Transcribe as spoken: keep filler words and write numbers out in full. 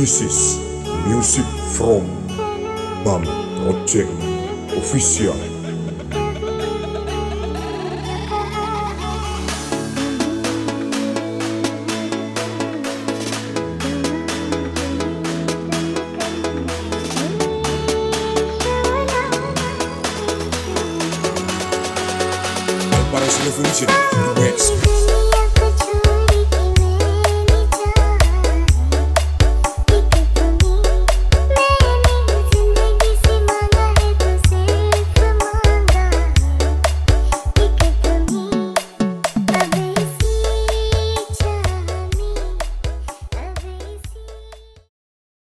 This is music from Bam Project Official. Alvarez Revolution, West.